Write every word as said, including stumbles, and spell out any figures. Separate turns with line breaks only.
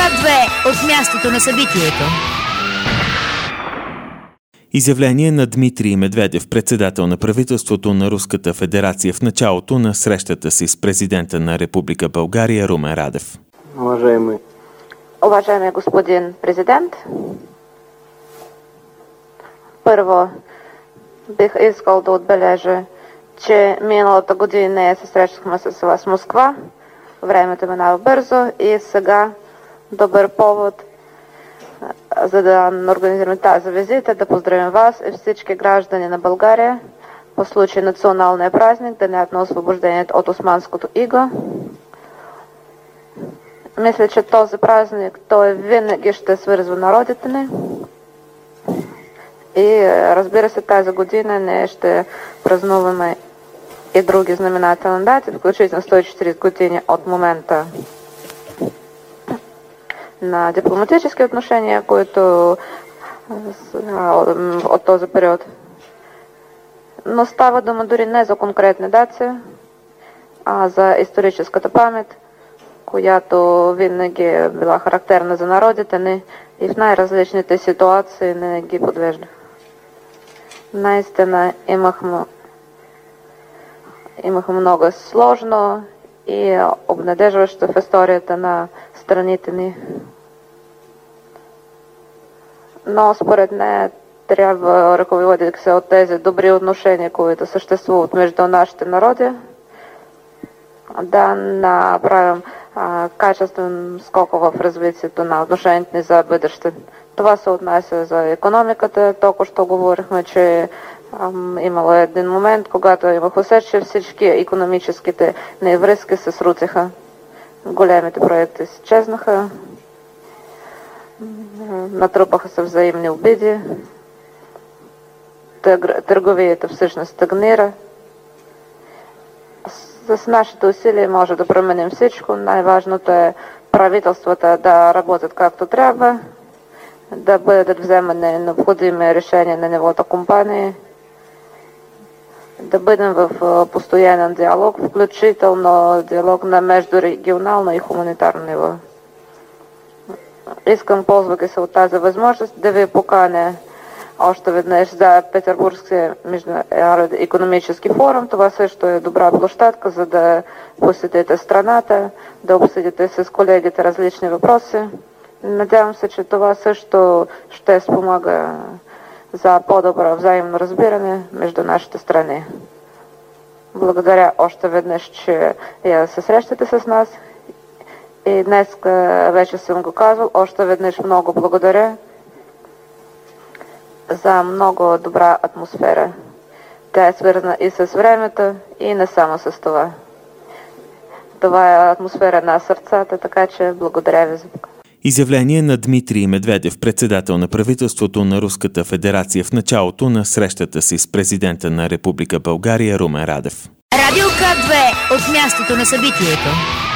К две от мястото на събитието.
Изявление на Дмитрий Медведев, председател на правителството на Руската федерация в началото на срещата си с президента на Република България Румен Радев.
Уважаемый.
Уважаеми господин президент, първо бих искал да отбележа, че миналата година ние се срещахме с вас в Москва. Времето минава бързо и сега добър повод, за да организираме тази визита, да поздравим вас и всички граждани на България по случай националния празник, Денят на освобождението от османското иго. Мисля, че този празник той винаги ще свързва народите ни. И разбира се, тази година ние ще празнуваме и други знаменателни дати, включително сто и четиридесет години от момента на дипломатически отношения, които от този период. Но става дума дори не за конкретни дати, а за историческата памет, която винаги е била характерна за народите ни и в най-различните ситуации не ги подвежда. Наистина имахме, имахме много сложно и обнадежващо в историята на страните ни. Но според нея трябва ръководити се от тези добри отношения, които съществуват между нашите народи, да направим а, качествен скок в развитието на отношението ни за бъдеще. Това се отнася за икономиката. Току що говорихме, че ам, имало един момент, когато имах усет, че всички икономическите невръзки се срутиха. Големите проекти изчезнаха, натрупаха се взаимни обиди, търговията всъщност стагнира. С нашите усилия може да променим всичко. Най-важното е правителствата да работят както трябва, да бъдат вземани необходими решения на нивото компании, да бъдем в постоянен диалог, включително диалог на междурегионално и хуманитарно ниво. Искам, ползвайки се от тази възможност, да ви поканя още веднъж за Петербургския международен икономически форум. Това също е добра площадка, за да посетите страната, да обсъдите с колегите различни въпроси. Надявам се, че това също ще спомага за по-добро взаимно разбиране между нашите страни. Благодаря още веднъж, че се срещате с нас. И днес вече съм го казал, още веднъж много благодаря за много добра атмосфера. Тя е свързана и с времето, и не само с това. Това е атмосфера на сърцата, така че благодаря ви за това.
Изявление на Дмитрий Медведев, председател на правителството на Руската федерация в началото на срещата си с президента на Република България Румен Радев.
Радио К две от мястото на събитието.